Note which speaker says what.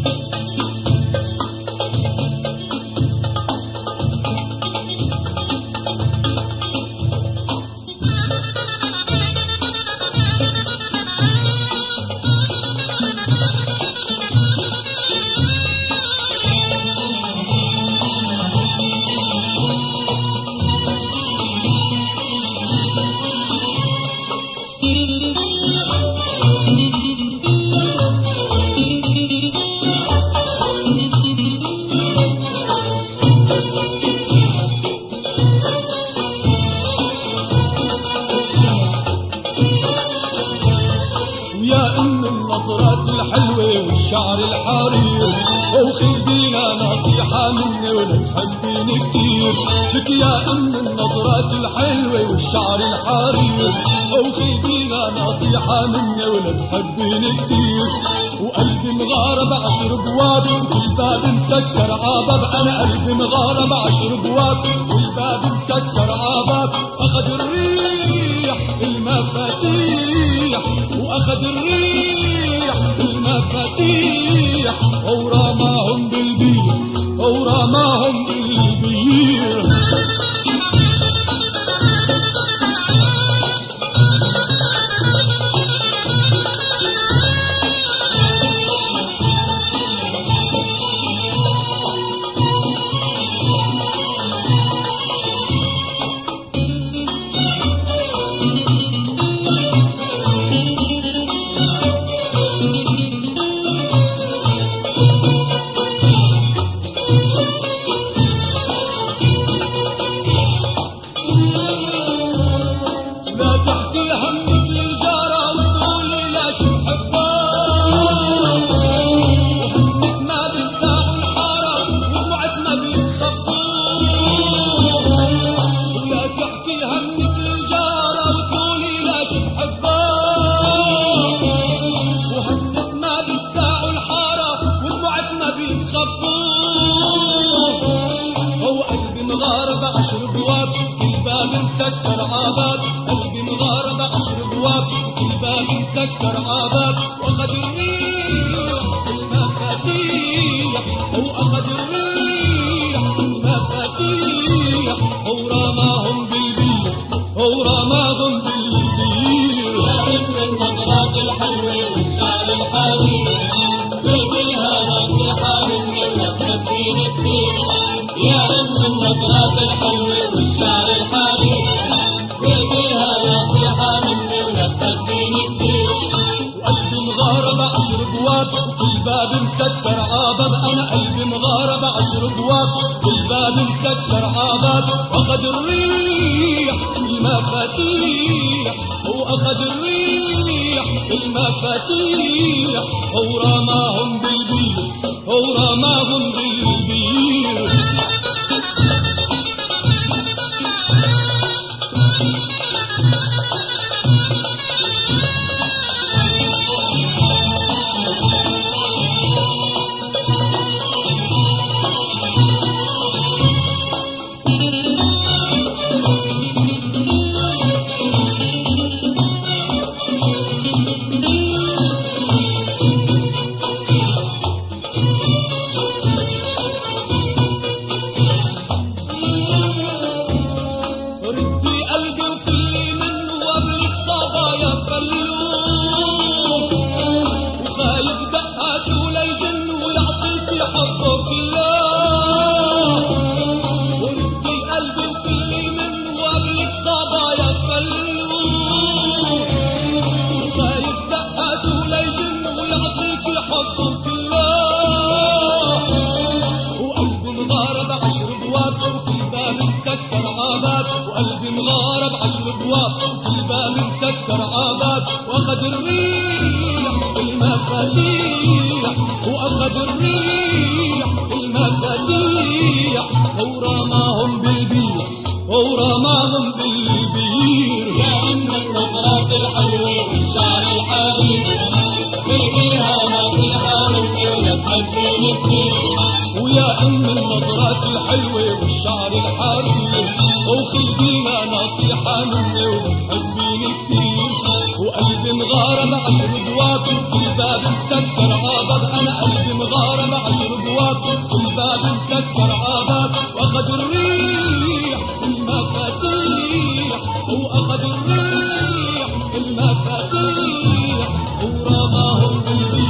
Speaker 1: والشعر الحرير وخلينا نصيحة مني ولا تحبيني كتير لك يا أم النظرات الحلوة والشعر الحرير وخلينا نصيحة مني ولا تحبيني كتير وقلبي مغارب 10 بواب والباب مسكر عباب أنا قلبي مغارب 10 بواب والباب مسكر عباب أخذ الريح المفاتيح وأخذ الريح المفاتيح ورماهم بالبير ورماهم بالبير مسكر عباب قلبي مغارب 10 بواب الباب مسكر عباب واخذ الريح المفاتيح واخذ الريح المفاتيح ورماهم بالبير ورماهم بالبير
Speaker 2: يا ابن النظرات الحلوة والشعر الحرير فيها نصيحة مني ولا تحبيني كتير يا ابن النظرات الحلوة والشعر الحرير فيها نصيحة مني ولا تحبيني كتير
Speaker 1: وقلبي مغارب 10 بواب والباب مسكر عباب أنا قلبي مغارب 10 بواب والباب مسكر عباب وأخذ الريح المفاتيح وأخذ الريح المفاتيح ورماهم بالبير ورماهم بالبير وقلبي مغارب 10 بواب الباب مسكر عباب واخذ الريح المفاتيح واخذ الريح المفاتيح ورماهم بالبير ورماهم بالبير
Speaker 2: يا ام النظرات الحلوة والشعر الحرير فيها نصيحة مني ولا تحبيني كتير
Speaker 1: ويا ام النظرات الحلوة والشعر الحرير وخلينا نصيحة مني وتحبيني كتير وقلبي مغارب 10 بواب الباب مسكر عباب أنا قلبي مغارب خد الريح المفاتيح ورماهم بالبيت